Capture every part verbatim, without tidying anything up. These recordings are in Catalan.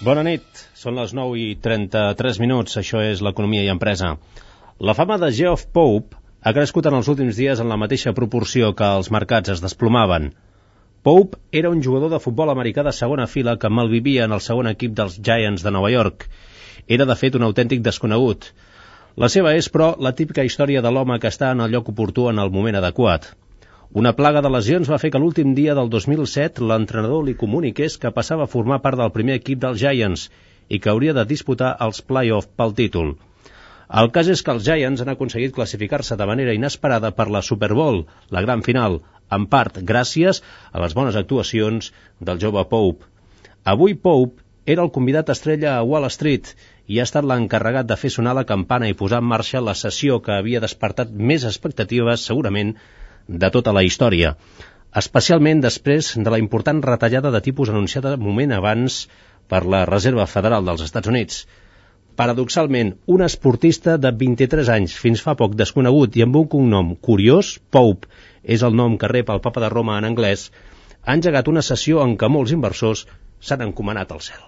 Bona nit, són les nou i trenta-tres minuts, això és l'Economia i Empresa. La fama de Geoff Pope ha crescut en els últims dies en la mateixa proporció que els mercats es desplomaven. Pope era un jugador de futbol americà de segona fila que malvivia en el segon equip dels Giants de Nova York. Era, de fet, un autèntic desconegut. La seva és, però, la típica història de l'home que està en el lloc oportú en el moment adequat. Una plaga de lesions va fer que l'últim dia del dos mil set l'entrenador li comuniqués que passava a formar part del primer equip dels Giants i que hauria de disputar els play-off pel títol. El cas és que els Giants han aconseguit classificar-se de manera inesperada per la Super Bowl, la gran final, en part gràcies a les bones actuacions del jove Pope. Avui Pope era el convidat estrella a Wall Street i ha estat l'encarregat de fer sonar la campana i posar en marxa la sessió que havia despertat més expectatives, segurament, de tota la història, especialment després de la important retallada de tipus anunciada un moment abans per la Reserva Federal dels Estats Units. Paradoxalment, un esportista de vint-i-tres anys, fins fa poc desconegut i amb un cognom curiós, Pope, és el nom que rep el Papa de Roma en anglès, ha engegat una sessió en què molts inversors s'han encomanat al cel.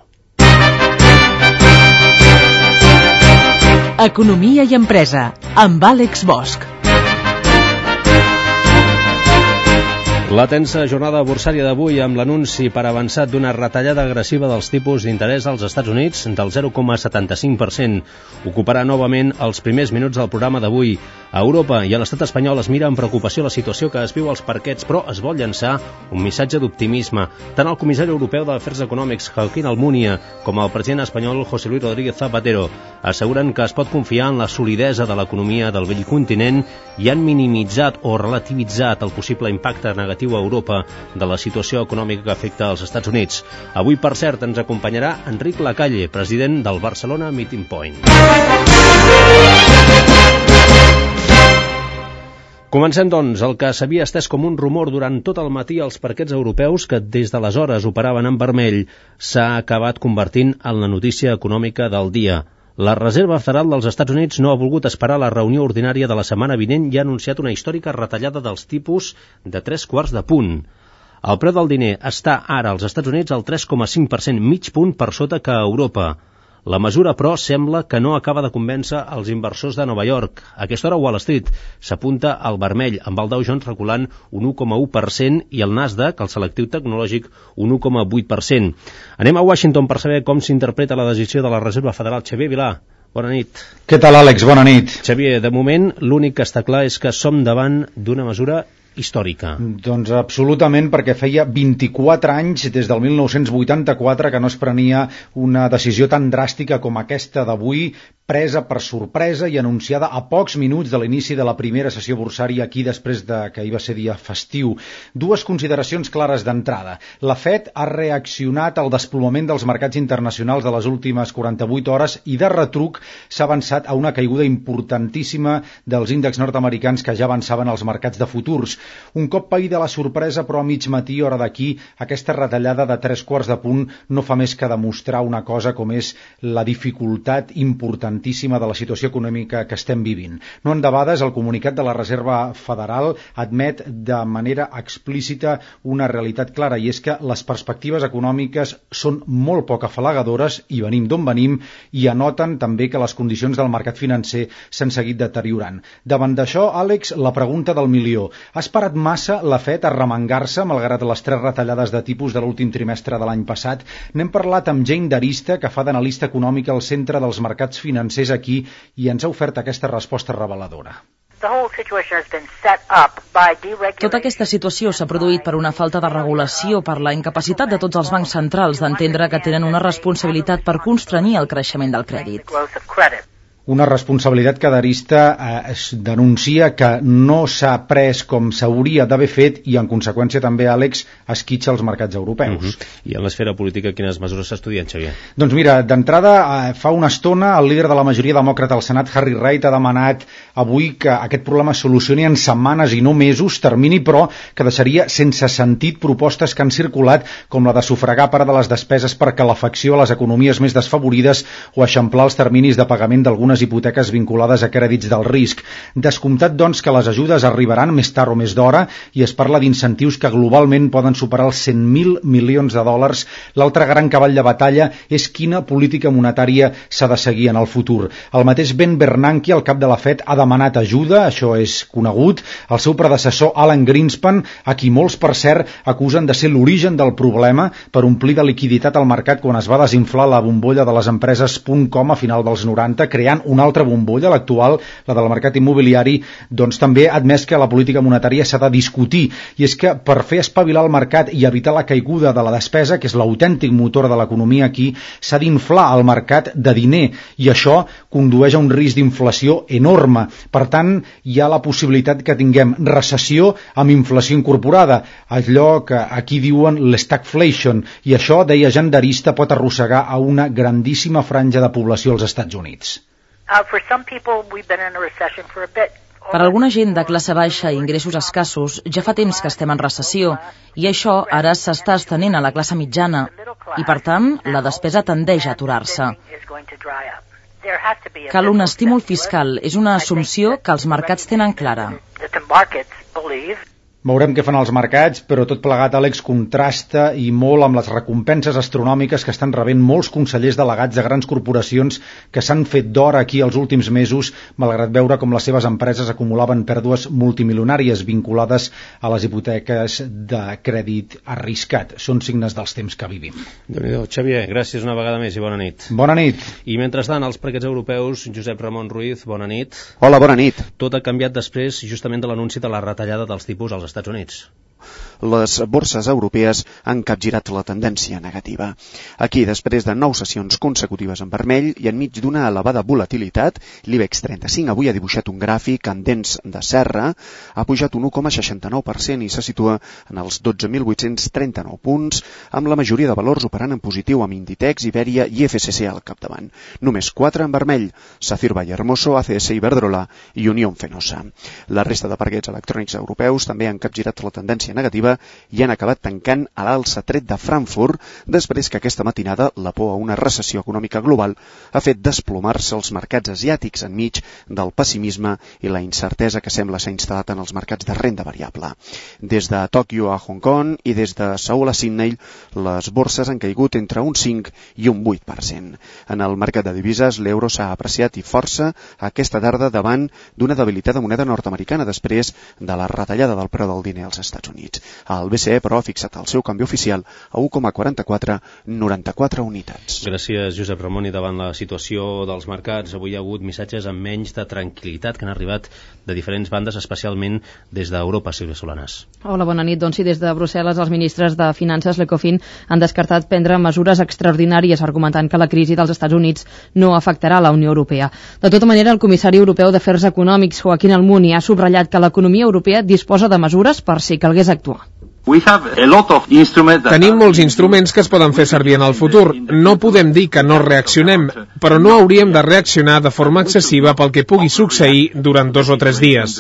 Economia i Empresa, amb Àlex Bosch. La tensa jornada borsària d'avui amb l'anunci per avançat d'una retallada agressiva dels tipus d'interès als Estats Units del zero coma setanta-cinc per cent ocuparà novament els primers minuts del programa d'avui. A Europa i a l'estat espanyol es mira amb preocupació la situació que es viu als parquets, però es vol llançar un missatge d'optimisme. Tant el comissari europeu d'Afers Econòmics, Joaquín Almunia, com el president espanyol, José Luis Rodríguez Zapatero, asseguren que es pot confiar en la solidesa de l'economia del vell continent i han minimitzat o relativitzat el possible impacte negatiu a Europa de la situació econòmica que afecta als Estats Units. Avui, per cert, ens acompanyarà Enric Lacalle, president del Barcelona Meeting Point. Comencem, doncs, el que s'havia estès com un rumor durant tot el matí als parquets europeus que des d'aleshores operaven en vermell s'ha acabat convertint en la notícia econòmica del dia. La Reserva Federal dels Estats Units no ha volgut esperar la reunió ordinària de la setmana vinent i ha anunciat una històrica retallada dels tipus de tres quarts de punt. El preu del diner està ara als Estats Units al tres coma cinc per cent, mig punt per sota que a Europa. La mesura, però, sembla que no acaba de convèncer els inversors de Nova York. A aquesta hora Wall Street s'apunta al vermell, amb el Dow Jones reculant un u coma u per cent i el Nasdaq, el selectiu tecnològic, un u coma vuit per cent. Anem a Washington per saber com s'interpreta la decisió de la Reserva Federal. Xavier Vilà, bona nit. Què tal, Àlex? Bona nit. Xavier, de moment l'únic que està clar és que som davant d'una mesura històrica. Doncs absolutament, perquè feia vint-i-quatre anys, des del mil nou-cents vuitanta-quatre, que no es prenia una decisió tan dràstica com aquesta d'avui, presa per sorpresa i anunciada a pocs minuts de l'inici de la primera sessió borsària aquí després de que hi va ser dia festiu. Dues consideracions clares d'entrada. La Fed ha reaccionat al desplomament dels mercats internacionals de les últimes quaranta-vuit hores i de retruc s'ha avançat a una caiguda importantíssima dels índexs nord-americans que ja avançaven als mercats de futurs. Un cop païda la sorpresa, però a mig matí, hora d'aquí, aquesta retallada de tres quarts de punt no fa més que demostrar una cosa com és la dificultat important de la situació econòmica que estem vivint. No endebades, el comunicat de la Reserva Federal admet de manera explícita una realitat clara, i és que les perspectives econòmiques són molt poc afalagadores i venim d'on venim, i anoten també que les condicions del mercat financer s'han seguit deteriorant. Davant d'això, Àlex, la pregunta del milió. Ha esperat massa la Fed a remengar-se malgrat les tres retallades de tipus de l'últim trimestre de l'any passat? N'hem parlat amb Jane D'Arista, que fa d'analista econòmica al centre dels mercats financers aquí, i ens ha ofert aquesta resposta reveladora. Tota aquesta situació s'ha produït per una falta de regulació, per la incapacitat de tots els bancs centrals d'entendre que tenen una responsabilitat per constrènyer el creixement del crèdit. Una responsabilitat que D'Arista eh, es denuncia que no s'ha pres com s'hauria d'haver fet i, en conseqüència, també, Àlex, esquitxa els mercats europeus. Uh-huh. I en l'esfera política, quines mesures s'estudien, Xavier? Doncs mira, d'entrada, eh, fa una estona, el líder de la majoria demòcrata al Senat, Harry Reid, ha demanat avui que aquest problema es solucioni en setmanes i no mesos, termini, però que deixaria sense sentit propostes que han circulat, com la de sufragar part de les despeses per calefacció a les economies més desfavorides o eixamplar els terminis de pagament d'algunes algunes hipoteques vinculades a crèdits del risc. Descomptat, doncs, que les ajudes arribaran més tard o més d'hora i es parla d'incentius que globalment poden superar els cent mil milions de dòlars. L'altre gran cavall de batalla és quina política monetària s'ha de seguir en el futur. El mateix Ben Bernanke, el cap de la Fed, ha demanat ajuda, això és conegut. El seu predecessor, Alan Greenspan, a qui molts, per cert, acusen de ser l'origen del problema per omplir de liquiditat al mercat quan es va desinflar la bombolla de les empreses .com a final dels noranta, creant una altra bombolla, l'actual, la del mercat immobiliari, doncs també ha admès que la política monetària s'ha de discutir. I és que per fer espavilar el mercat i evitar la caiguda de la despesa, que és l'autèntic motor de l'economia aquí, s'ha d'inflar el mercat de diner i això condueix a un risc d'inflació enorme. Per tant, hi ha la possibilitat que tinguem recessió amb inflació incorporada, allò que aquí diuen l'stagflation, i això, deia Jean Darista, pot arrossegar a una grandíssima franja de població als Estats Units. Per alguna gent de classe baixa i ingressos escassos, ja fa temps que estem en recessió, i això ara s'està estenent a la classe mitjana, i per tant, la despesa tendeix a aturar-se. Cal un estímul fiscal, és una assumpció que els mercats tenen clara. Veurem què fan els mercats, però tot plegat, Àlex, contrasta i molt amb les recompenses astronòmiques que estan rebent molts consellers delegats de grans corporacions que s'han fet d'or aquí els últims mesos, malgrat veure com les seves empreses acumulaven pèrdues multimilionàries vinculades a les hipoteques de crèdit arriscat. Són signes dels temps que vivim. Déu-n'hi-do. Xavier, gràcies una vegada més i bona nit. Bona nit. I mentrestant, als parquets europeus, Josep Ramon Ruiz, bona nit. Hola, bona nit. Tot ha canviat després justament de l'anunci de la retallada dels tipus als Estats Units. Les borses europees han capgirat la tendència negativa. Aquí, després de nou sessions consecutives en vermell i enmig d'una elevada volatilitat, l'IBEX trenta-cinc avui ha dibuixat un gràfic en dents de serra, ha pujat un u coma seixanta-nou per cent i se situa en els dotze mil vuit-cents trenta-nou punts, amb la majoria de valors operant en positiu amb Inditex, Iberia i F C C al capdavant. Només quatre en vermell, Safir Valle Hermoso, A C S Iberdrola i Unión Fenosa. La resta de parquets electrònics europeus també han capgirat la tendència negativa i han acabat tancant a l'alça tret de Frankfurt després que aquesta matinada la por a una recessió econòmica global ha fet desplomar-se els mercats asiàtics enmig del pessimisme i la incertesa que sembla s'ha instal·lat en els mercats de renda variable. Des de Tòquio a Hong Kong i des de Seul a Sydney, les borses han caigut entre un cinc i un vuit per cent. En el mercat de divises, l'euro s'ha apreciat i força aquesta tarda davant d'una debilitada moneda nord-americana després de la retallada del preu del diner als Estats Units. El B C E, però, ha fixat el seu canvi oficial a u coma quaranta-quatre noranta-quatre unitats. Gràcies, Josep Ramon. I davant la situació dels mercats, avui hi ha hagut missatges amb menys de tranquil·litat que han arribat de diferents bandes, especialment des d'Europa, Sílvia Solanas. Hola, bona nit. Doncs sí, des de Brussel·les, els ministres de Finances, l'Ecofin, han descartat prendre mesures extraordinàries, argumentant que la crisi dels Estats Units no afectarà la Unió Europea. De tota manera, el comissari europeu d'Afers Econòmics, Joaquín Almunia, ha subratllat que l'economia europea disposa de mesures per si calgués actuar. Tenim molts instruments que es poden fer servir en el futur. No podem dir que no reaccionem, però no hauríem de reaccionar de forma excessiva pel que pugui succeir durant dos o tres dies.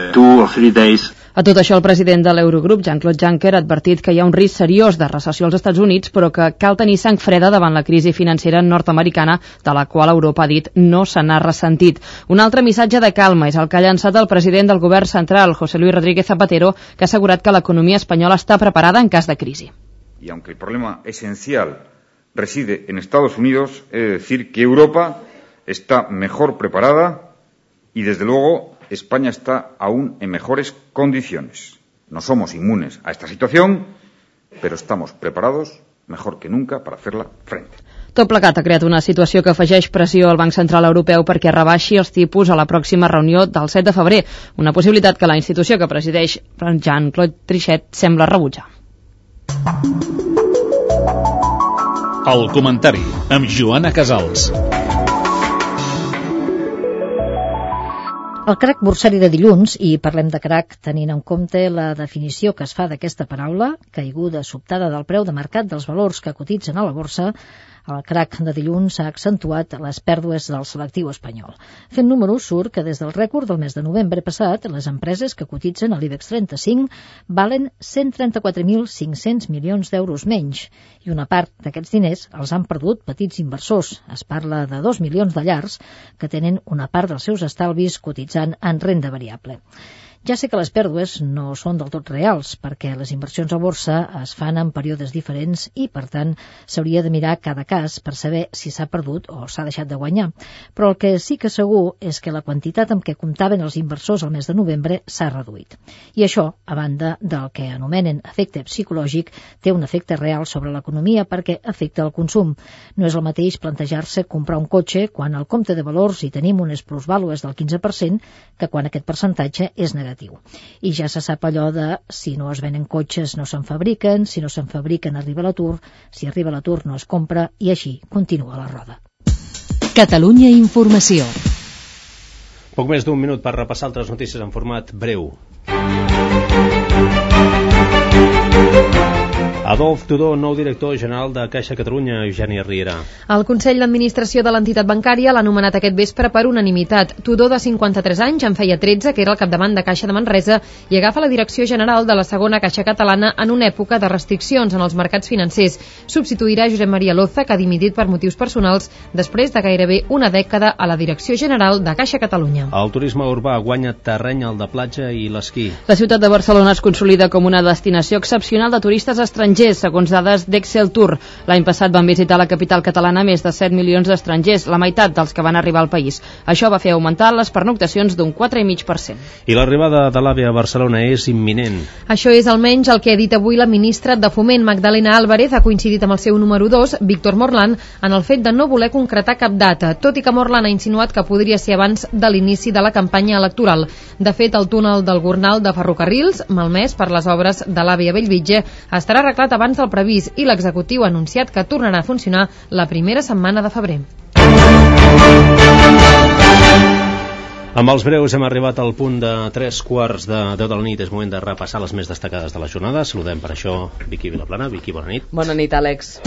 A tot això, el president de l'Eurogrup, Jean-Claude Juncker, ha advertit que hi ha un risc seriós de recessió als Estats Units, però que cal tenir sang freda davant la crisi financera nord-americana, de la qual Europa ha dit no se n'ha ressentit. Un altre missatge de calma és el que ha llançat el president del govern central, José Luis Rodríguez Zapatero, que ha assegurat que l'economia espanyola está preparada en caso de crisis. Y aunque el problema esencial reside en Estados Unidos, he de decir que Europa está mejor preparada y, desde luego, España está aún en mejores condiciones. No somos inmunes a esta situación, pero estamos preparados mejor que nunca para hacerla frente. Tot plegat ha creat una situació que afegeix pressió al Banc Central Europeu perquè rebaixi els tipus a la pròxima reunió del set de febrer, una possibilitat que la institució que presideix Jean-Claude Trichet sembla rebutjar. El comentari amb Joana Casals. El crac borsari de dilluns, i parlem de crac tenint en compte la definició que es fa d'aquesta paraula, caiguda sobtada del preu de mercat dels valors que cotitzen a la borsa, El crac de dilluns ha accentuat les pèrdues del selectiu espanyol. Fent números, surt que des del rècord del mes de novembre passat, les empreses que cotitzen a l'IBEX trenta-cinc valen cent trenta-quatre mil cinc-cents milions d'euros menys, i una part d'aquests diners els han perdut petits inversors. Es parla de dos milions de llars que tenen una part dels seus estalvis cotitzant en renda variable. Ja sé que les pèrdues no són del tot reals, perquè les inversions a borsa es fan en períodes diferents i, per tant, s'hauria de mirar cada cas per saber si s'ha perdut o s'ha deixat de guanyar. Però el que sí que segur és que la quantitat amb què comptaven els inversors al mes de novembre s'ha reduït. I això, a banda del que anomenen efecte psicològic, té un efecte real sobre l'economia perquè afecta el consum. No és el mateix plantejar-se comprar un cotxe quan al compte de valors hi tenim unes plusvàlues del quinze per cent que quan aquest percentatge és negatiu. I ja se sap allò de si no es venen cotxes no se'n fabriquen, si no se'n fabriquen arriba l'atur, si arriba l'atur no es compra, i així continua la roda. Catalunya Informació. Poc més d'un minut per repassar altres notícies en format breu. Adolf Tudó, nou director general de Caixa Catalunya, Eugènia Riera. El Consell d'Administració de l'entitat bancària l'ha nomenat aquest vespre per unanimitat. Tudó, de cinquanta-tres anys, en feia tretze, que era el capdavant de Caixa de Manresa, i agafa la direcció general de la segona Caixa Catalana en una època de restriccions en els mercats financers. Substituirà Josep Maria Loza, que ha dimitit per motius personals després de gairebé una dècada a la direcció general de Caixa Catalunya. El turisme urbà guanya terreny al de platja i l'esquí. La ciutat de Barcelona es consolida com una destinació excepcional de turistes estrangers, segons dades d'Excel Tour. L'any passat van visitar la capital catalana més de set milions d'estrangers, la meitat dels que van arribar al país. Això va fer augmentar les pernoctacions d'un quatre coma cinc per cent. I l'arribada de l'AVE a Barcelona és imminent. Això és almenys el que ha dit avui la ministra de Foment, Magdalena Álvarez, ha coincidit amb el seu número dos, Víctor Morland, en el fet de no voler concretar cap data, tot i que Morland ha insinuat que podria ser abans de l'inici de la campanya electoral. De fet, el túnel del Gornal de Ferrocarrils, malmès per les obres de l'AVE a Bellvitge, estarà arreglat abans del previst i l'executiu ha anunciat que tornarà a funcionar la primera setmana de febrer. Amb els breus hem arribat al punt de tres quarts de deu de la nit. És moment de repassar les més destacades de la jornada. Saludem per això Vicky Vilaplana. Vicky, bona nit. Bona nit, Àlex.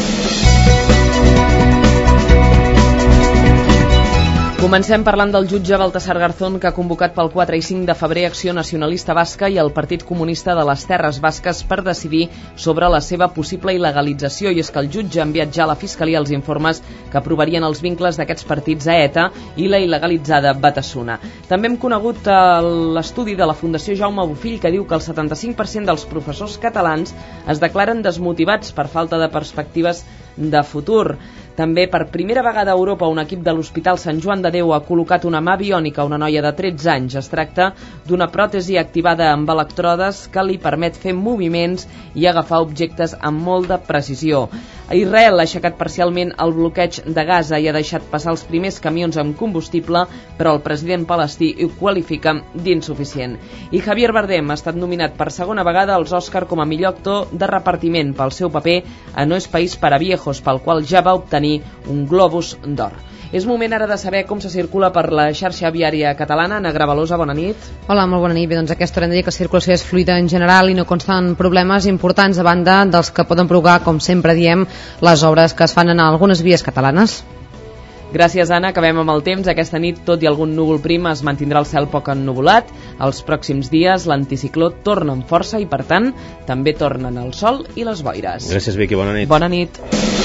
Comencem parlant del jutge Baltasar Garzón, que ha convocat pel quatre i cinc de febrer Acció Nacionalista Basca i el Partit Comunista de les Terres Basques per decidir sobre la seva possible il·legalització. I és que el jutge ha enviat ja a la Fiscalia els informes que provarien els vincles d'aquests partits a ETA i la il·legalitzada Batasuna. També hem conegut l'estudi de la Fundació Jaume Bofill, que diu que el setanta-cinc per cent dels professors catalans es declaren desmotivats per falta de perspectives de futur. També per primera vegada a Europa un equip de l'Hospital Sant Joan de Déu ha col·locat una mà biònica a una noia de tretze anys. Es tracta d'una pròtesi activada amb electrodes que li permet fer moviments i agafar objectes amb molt de precisió. Israel ha aixecat parcialment el bloqueig de Gaza i ha deixat passar els primers camions amb combustible, però el president palestí ho qualifica d'insuficient. I Javier Bardem ha estat nominat per segona vegada als Òscar com a millor actor de repartiment pel seu paper a No es país para viejos, pel qual ja va obtenir un Globus d'Or. És moment ara de saber com se circula per la xarxa viària catalana. Ana Gravalosa, bona nit. Hola, molt bona nit. Bé, doncs aquesta hora hem de dir que la circulació és fluida en general i no consten problemes importants a banda dels que poden provocar, com sempre diem, les obres que es fan en algunes vies catalanes. Gràcies, Anna. Acabem amb el temps. Aquesta nit, tot i algun núvol prim, es mantindrà el cel poc ennuvolat. Els pròxims dies l'anticicló torna amb força i, per tant, també tornen el sol i les boires. Gràcies, Vicky. Bona nit. Bona nit.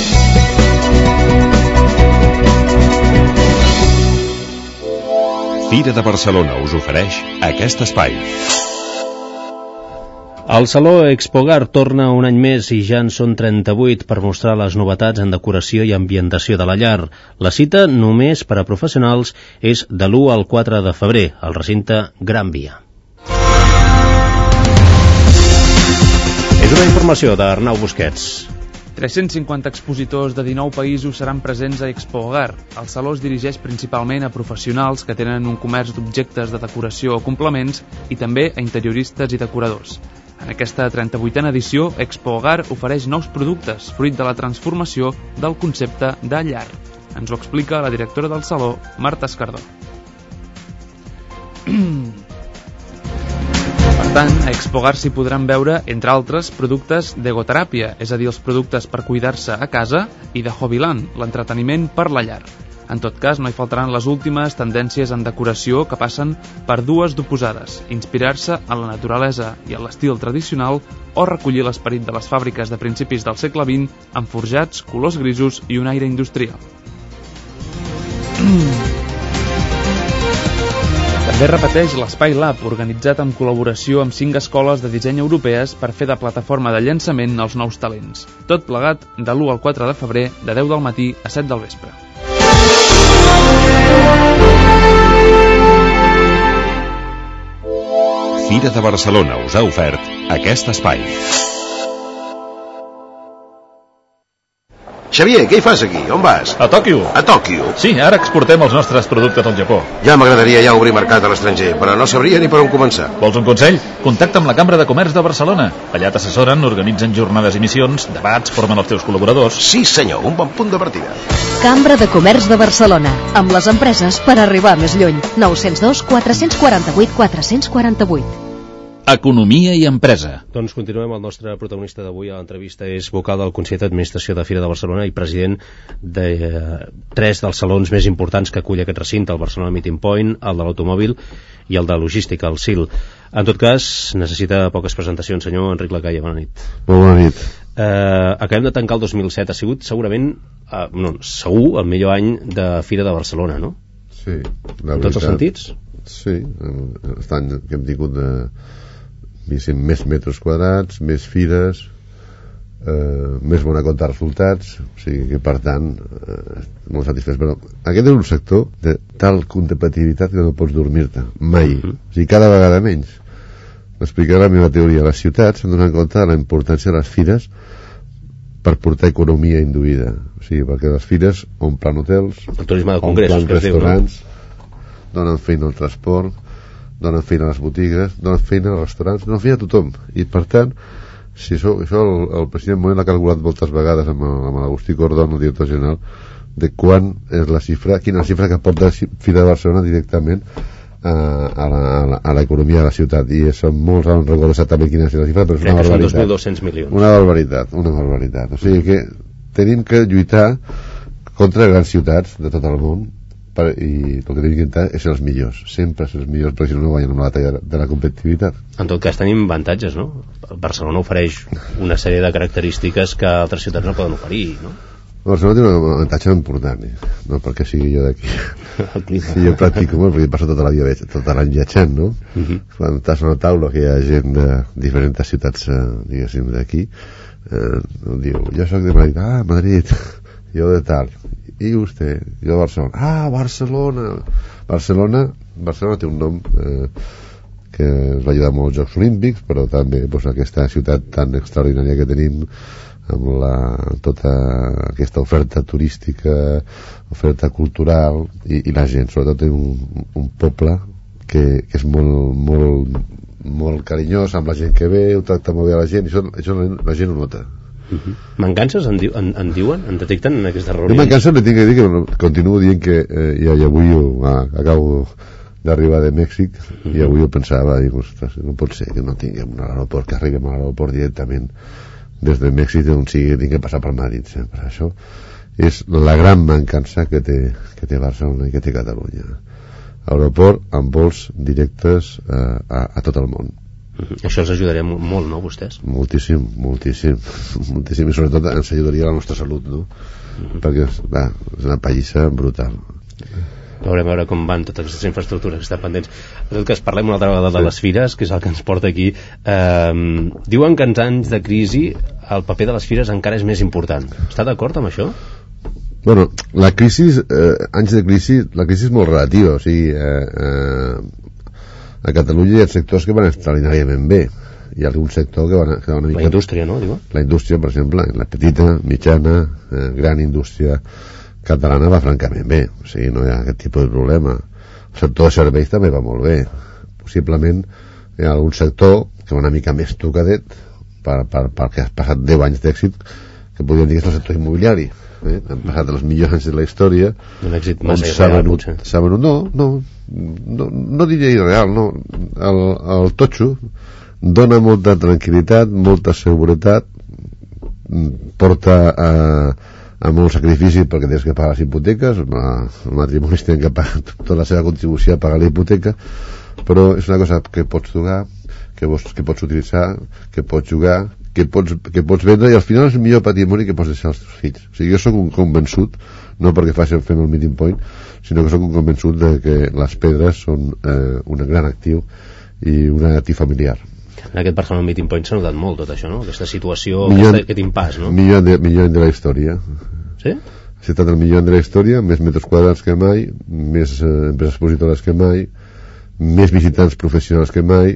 Fira de Barcelona us ofereix aquest espai. El Saló Expogar torna un any més i ja en són trenta-vuit per mostrar les novetats en decoració i ambientació de la llar. La cita, només per a professionals, és de l'u al quatre de febrer, al recinte Gran Via. És una informació d'Arnau Busquets. tres-cents cinquanta expositors de dinou països seran presents a Expogar. El saló es dirigeix principalment a professionals que tenen un comerç d'objectes de decoració o complements i també a interioristes i decoradors. En aquesta trenta-vuitena edició, Expogar ofereix nous productes, fruit de la transformació del concepte de llar. Ens ho explica la directora del saló, Marta Escardó. tant, a Expogar s'hi podran veure, entre altres, productes d'egoteràpia, és a dir, els productes per cuidar-se a casa, i de Hobbyland, l'entreteniment per la llar. En tot cas, no hi faltaran les últimes tendències en decoració que passen per dues d'oposades, inspirar-se en la naturalesa i en l'estil tradicional o recollir l'esperit de les fàbriques de principis del segle vint amb forjats, colors grisos i un aire industrial. També repeteix l'Espai Lab, organitzat en col·laboració amb cinc escoles de disseny europees per fer de plataforma de llançament als nous talents. Tot plegat de l'u al quatre de febrer, de deu del matí a set del vespre. Fira de Barcelona us ha ofert aquest espai. Xavier, què hi fas aquí? On vas? A Tòquio. A Tòquio? Sí, ara exportem els nostres productes al Japó. Ja m'agradaria ja obrir mercat a l'estranger, però no sabria ni per on començar. Vols un consell? Contacta amb la Cambra de Comerç de Barcelona. Allà t'assessoren, organitzen jornades i missions, debats, formen els teus col·laboradors. Sí, senyor, un bon punt de partida. Cambra de Comerç de Barcelona, amb les empreses per arribar més lluny. nou zero dos, quatre quatre vuit, quatre quatre vuit. Economia i empresa. Doncs continuem. El nostre protagonista d'avui a l'entrevista és vocal del Consell d'Administració de Fira de Barcelona i president de eh, tres dels salons més importants que acull aquest recinte, el Barcelona Meeting Point, el de l'automòbil i el de logística, el S I L. En tot cas, necessita poques presentacions. Senyor Enric Lacalle, bona nit. Molt bona nit. Eh, acabem de tancar el dos mil set. Ha sigut segurament, eh, no, segur, el millor any de Fira de Barcelona, no? Sí. En tots els sentits? Sí. Aquest any que hem tingut de més metres quadrats, més fires, eh, més bona compte de resultats, o sigui que per tant eh, molt satisfets. Però aquest és un sector de tal competitivitat que no pots dormir-te mai, uh-huh. O sigui, cada vegada menys. M'explicaré la meva teoria. Les ciutats s'han donat compte de la importància de les fires per portar economia induïda, o sigui, perquè les fires omplen hotels, el turisme de congressos, omplen restaurants, no? Donen feina al transport, donen feina a les botigues, donen feina als restaurants, donen feina a tothom. I per tant, si això, això el, el president Moreno l'ha calculat moltes vegades amb, amb l'Agustí Cordón, el director general, de quan és la xifra, quina és la xifra que porta Fira de Barcelona directament a, a, la, a, la, a l'economia de la ciutat. I són molts, no recordo exactament quina és la xifra, però és una barbaritat. dos mil dos-cents milions. Una barbaritat, una barbaritat. O sigui que tenim que lluitar contra grans ciutats de tot el món, i el que tenim que intentar és ser els millors, sempre ser els millors, perquè si no no guanyen amb la batalla de la competitivitat. En tot cas tenim avantatges, no? Barcelona ofereix una sèrie de característiques que altres ciutats no poden oferir, no? Barcelona té un avantatge important, no perquè sigui jo d'aquí. Sí, jo practico molt, perquè passo tota la vida, tot l'any viatjant, no? Uh-huh. Quan estàs a una taula que hi ha gent de diferents ciutats, eh, diguéssim, d'aquí, eh, diu, jo soc de Madrid, ah, Madrid, jo de tal, i vostè, jo de Barcelona, ah, Barcelona Barcelona Barcelona té un nom eh, que ens va ajudar molt als Jocs Olímpics, però també pues, aquesta ciutat tan extraordinària que tenim amb la, tota aquesta oferta turística, oferta cultural i, i la gent, sobretot té un, un poble que, que és molt, molt, molt carinyós amb la gent que ve, ho tracta molt bé a la gent i això, això la, la gent ho nota. Uh-huh. Mancances en, di en, en diuen? En detecten en aquestes reunions? Jo mancances li tinc que dir que continuo dient que eh, ja, ja avui ho, ah, acabo d'arribar de Mèxic uh-huh. I avui ho pensava, dic, ostres, no pot ser que no tinguem un aeroport, que arribem a l'aeroport directament des de Mèxic on sigui, tinc que passar per Madrid sempre. Això és la gran mancança que té, que té Barcelona i que té Catalunya. Aeroport amb vols directes eh, a, a tot el món. Uh-huh. Això els ajudaria molt, no, vostès? Moltíssim, moltíssim, moltíssim, i sobretot ens ajudaria a la nostra salut, no? Uh-huh. Perquè va, és una pallissa brutal. Veurem a veure com van totes aquestes infraestructures que estan pendents. En tot cas, parlem una altra vegada de les fires, que és el que ens porta aquí. Eh, diuen que en anys de crisi el paper de les fires encara és més important. Està d'acord amb això? Bueno, la crisi, eh, anys de crisi, la crisi és molt relativa, o sigui, eh, eh, a Catalunya hi ha sectors que van extraordinàriament bé, hi ha algun sector que va, que va una mica... La indústria, no? Diu? La indústria, per exemple, la petita, mitjana, eh, gran indústria catalana va francament bé, o sigui, no hi ha aquest tipus de problema. El sector de serveis també va molt bé. Possiblement hi ha algun sector que va una mica més tocadet per, per, perquè has passat deu anys d'èxit, que podríem dir que és el sector immobiliari. Eh? Han passat els millors anys de la història. Un èxit massa irreal, potser. S'ha venut, no, no, no, no diria irreal, no. El, el totxo dona molta tranquil·litat, molta seguretat, porta a, a molt sacrifici perquè tens que pagar les hipoteques, els matrimonis tenen que pagar tota la seva contribució a pagar la hipoteca, però és una cosa que pots jugar, que pots, que pots utilitzar, que pots jugar, que pots, que pots vendre, i al final és el millor patrimoni que pots deixar als teus fills. O sigui, jo soc un convençut, no perquè facin fem el meeting point, sinó que soc un convençut de que les pedres són eh, un gran actiu i un actiu familiar. En aquest Barcelona Meeting Point s'ha notat molt tot això, no? Aquesta situació, millor, aquesta, aquest impàs, no? Millor de, millor de la història. Sí? Ha estat el millor de la història, més metres quadrats que mai, més eh, empreses expositores que mai, més visitants professionals que mai,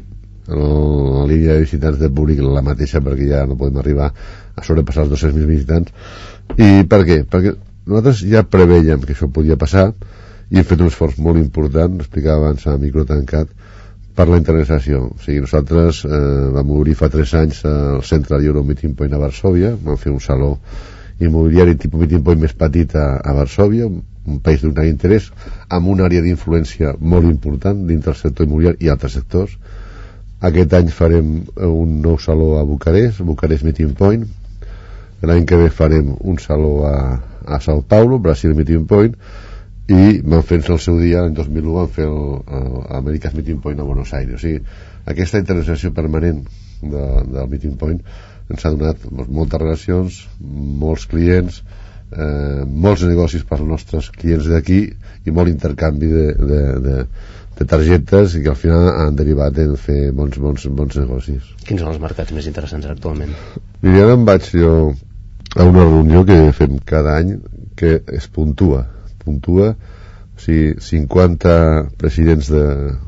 la línia de visitants de públic la mateixa, perquè ja no podem arribar a sobrepassar els dos-cents mil visitants. I per què? Perquè nosaltres ja preveiem que això podia passar i hem fet un esforç molt important, ho explicava abans a micro tancat, per la internacionalització. O sigui, nosaltres eh, vam obrir fa tres anys al centre d'Euro Meeting Point a Varsòvia, vam fer un saló immobiliari tipus Meeting Point més petit a, a Varsòvia, un país d'un gran interès, amb una àrea d'influència molt important dintre del sector immobiliari i altres sectors. Aquest any farem un nou saló a Bucarest, Bucarest Meeting Point. L'any que ve farem un saló a, a Sao Paulo, Brasil Meeting Point, i van fer el seu dia, l'any dos mil u van fer l'America's Meeting Point a Buenos Aires. O sigui, aquesta internacionalització permanent de, del Meeting Point ens ha donat moltes relacions, molts clients, eh, molts negocis per als nostres clients d'aquí i molt intercanvi de, de, de, de targetes, i que al final han derivat en fer bons, bons, bons negocis. Quins són els mercats més interessants actualment? I ara em vaig jo a una reunió que fem cada any que es puntua puntua, o sigui, cinquanta presidents de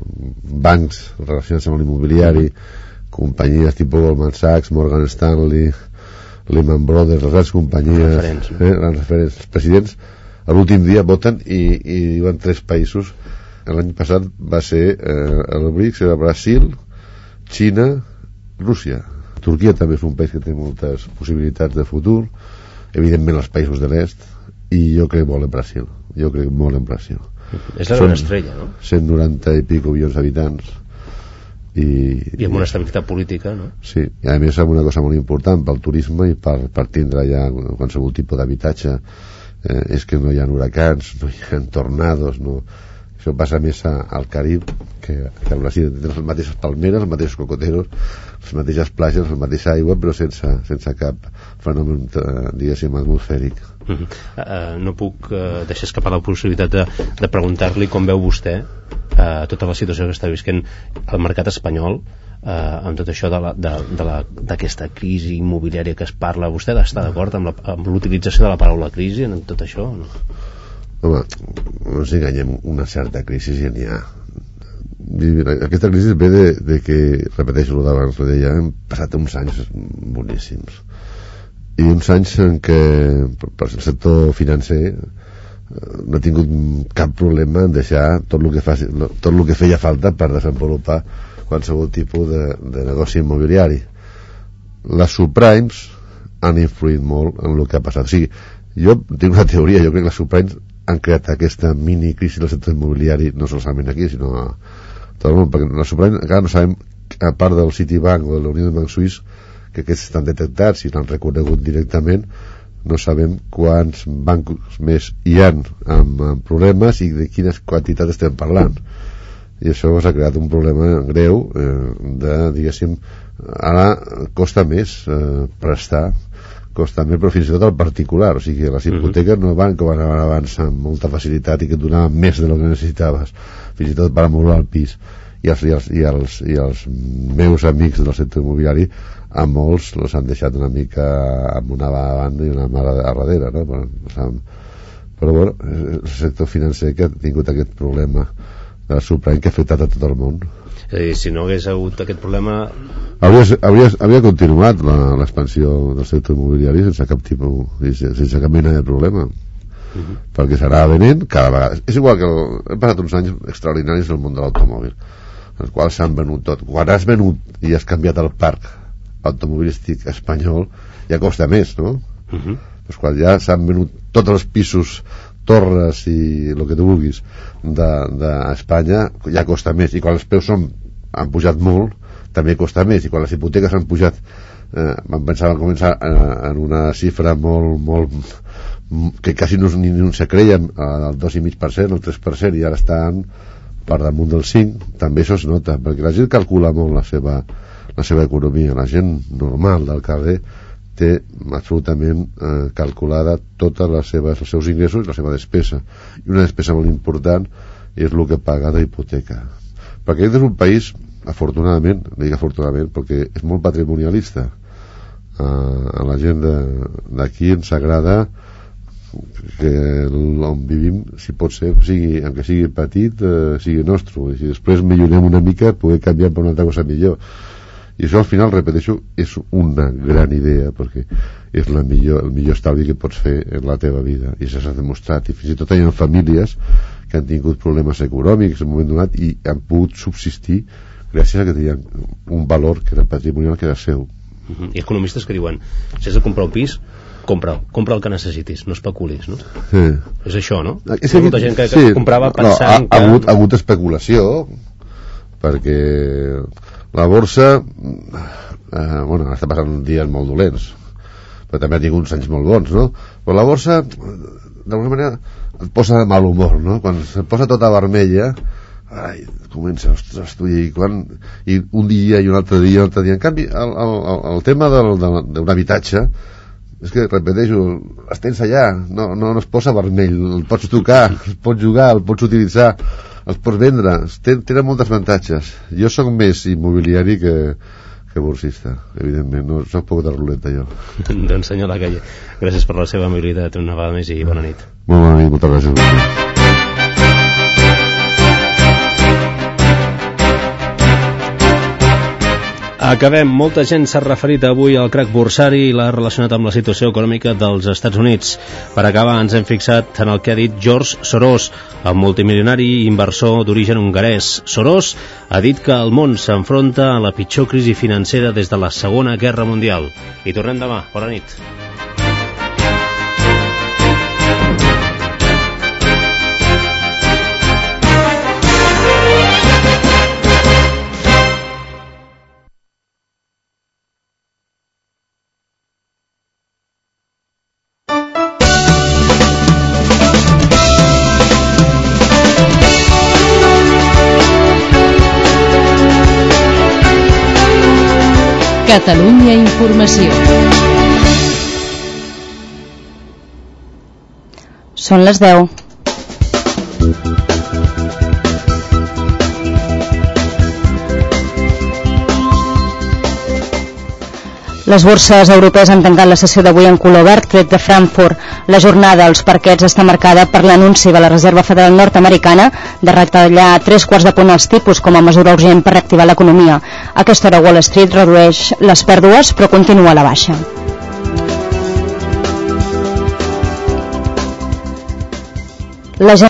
bancs relacionats amb l'immobiliari, companyies tipus Goldman Sachs, Morgan Stanley, Lehman Brothers, les grans companyies, referents, no? eh, grans referents, els presidents l'últim dia voten i, i diuen tres països. L'any passat va ser eh, el B R I C S, era Brasil, Xina, Rússia. Turquia també és un país que té moltes possibilitats de futur, evidentment els països de l'est, i jo crec molt en Brasil, jo crec molt en Brasil. És la gran estrella, no? cent noranta i pico milions d'habitants i, i amb una estabilitat política, no? Sí, i a més amb una cosa molt important pel turisme i per, per tindre ja qualsevol tipus d'habitatge, eh, és que no hi ha huracans, no hi ha tornados, no. Això passa més a, al Carib que, que al Brasil. Tenen les mateixes palmeres, els mateixos cocoteros, les mateixes platges, la mateixa aigua, però sense, sense cap fenomen, diguéssim, atmosfèric. Uh -huh. uh, no puc uh, deixar escapar la possibilitat de, de preguntar-li com veu vostè uh, tota la situació que està visquent el mercat espanyol, uh, amb tot això d'aquesta crisi immobiliària que es parla. Vostè està d'acord amb, la, amb l'utilització de la paraula crisi en tot això o no? Home, no ens enganyem, una certa crisi ja n'hi ha. Aquesta crisi ve de, de que, repeteixo el d'abans, ho deia, hem passat uns anys boníssims i uns anys en què per el sector financer no ha tingut cap problema en deixar tot el que, fa, tot el que feia falta per desenvolupar qualsevol tipus de, de negoci immobiliari. Les subprimes han influït molt en el que ha passat. O sigui, jo tinc una teoria, jo crec que les subprimes han creat aquesta mini crisi del sector immobiliari, no solament aquí, sinó a tot el món, perquè les subprimes encara no sabem, a part del Citibank o de la Unió de Banc Suís, que aquests estan detectats i l'han reconegut directament, no sabem quants bancs més hi ha amb, amb problemes i de quines quantitats estem parlant, i això s'ha creat un problema greu eh, de, diguéssim, ara costa més eh, prestar, costa més, però fins i tot al particular, o sigui que les hipoteques no van com van abans amb molta facilitat i que et donaven més de lo que necessitaves, fins i tot per amorrar el pis, i els, i els, i els, i els meus amics del sector immobiliari a molts els han deixat una mica amb una banda i una mà a darrere, no? Però, però bueno, el sector financer que ha tingut aquest problema de subprime que ha afectat a tot el món. És a dir, si no hagués hagut aquest problema hauria, hauria, hauria continuat l'expansió del sector immobiliari sense cap tipus, sense cap mena de problema. Uh -huh. Perquè s'anava venent cada vegada. És igual que el, hem passat uns anys extraordinaris del món de l'automòbil, els quals s'han venut tot. Quan has venut i has canviat el parc automobilístic espanyol ja costa més, no? Uh-huh. Pues quan ja s'han venut tots els pisos, torres i el que tu vulguis d'Espanya, ja costa més, i quan els preus són, han pujat molt, també costa més, i quan les hipoteques han pujat, eh, vam pensar que començar eh, en una xifra molt, molt que quasi no, ni, ni se creien, el dos coma cinc per cent, el tres per cent, i ara estan per damunt del cinc, també això es nota, perquè la gent calcula molt la seva, la seva economia, la gent normal del carrer té absolutament eh, calculada totes les seves, els seus ingressos i la seva despesa, i una despesa molt important és el que paga d'hipoteca, perquè aquest és un país, afortunadament, dic afortunadament perquè és molt patrimonialista. eh, a la gent d'aquí ens agrada que on vivim, si pot ser, sigui, encara sigui petit, eh, sigui nostre, i si després millorem una mica poder canviar per una altra cosa millor, i això al final, repeteixo, és una gran idea, perquè és la millor, el millor estalvi que pots fer en la teva vida, i s'ha demostrat, i fins i tot hi ha famílies que han tingut problemes econòmics en un moment donat i han pogut subsistir gràcies a que tenien un valor que era patrimonial, que era seu. Uh-huh. I economistes que diuen, si has de comprar un pis, compra, compra el que necessitis, no especulis, no? Sí. És això, no? És que, molta gent que, que sí, comprava pensant no, ha, que... Ha hagut, ha hagut especulació, perquè la borsa, eh, bueno, està passant dies molt dolents, però també ha tingut uns anys molt bons, no? Però la borsa, d'alguna manera, et posa de mal humor, no? Quan et posa tota vermella, ai, comença, ostres, tu, i, quan, i un dia i un altre dia, un altre dia. En canvi, el, el, el tema del, d'un habitatge, és que, repeteixo, es tens allà, no, no, no es posa vermell, el pots tocar, el pots jugar, el pots utilitzar, els pots vendre, ten, tenen molts avantatges. Jo sóc més immobiliari que, que borsista, evidentment, no sóc poc de ruleta jo. Doncs senyor Lacalle, gràcies per la seva amabilitat una vegada més i bona nit. Molt bona nit, moltes gràcies. Acabem. Molta gent s'ha referit avui al crac borsari i l'ha relacionat amb la situació econòmica dels Estats Units. Per acabar, ens hem fixat en el que ha dit George Soros, el multimilionari i inversor d'origen hongarès. Soros ha dit que el món s'enfronta a la pitjor crisi financera des de la Segona Guerra Mundial. I tornem demà. Bona nit. Catalunya Informació. Són les deu. Les borses europees han tancat la sessió d'avui en color verd, tret de Frankfurt. La jornada als parquets està marcada per l'anunci de la Reserva Federal nord-americana de retallar a tres quarts de punt els tipus com a mesura urgent per reactivar l'economia. A aquesta hora Wall Street redueix les pèrdues, però continua a la baixa. La